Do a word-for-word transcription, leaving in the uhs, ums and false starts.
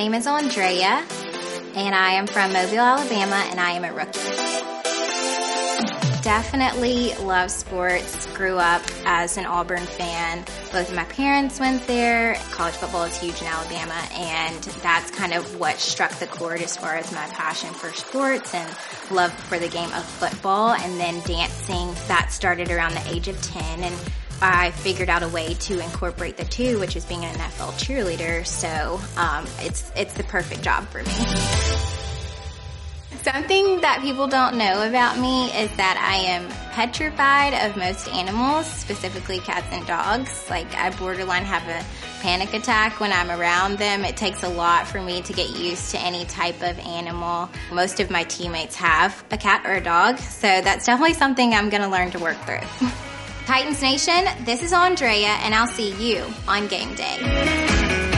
name is Andrea, and I am from Mobile, Alabama, and I am a rookie. Definitely love sports. Grew up as an Auburn fan. Both of my parents went there. College football is huge in Alabama, and that's kind of what struck the chord as far as my passion for sports and love for the game of football. And then dancing, that started around the age of ten, and I figured out a way to incorporate the two, which is being an N F L cheerleader. So um, it's it's the perfect job for me. Something that people don't know about me is that I am petrified of most animals, specifically cats and dogs. Like, I borderline have a panic attack when I'm around them. It takes a lot for me to get used to any type of animal. Most of my teammates have a cat or a dog, so that's definitely something I'm going to learn to work through. Titans Nation, this is Andrea, and I'll see you on game day.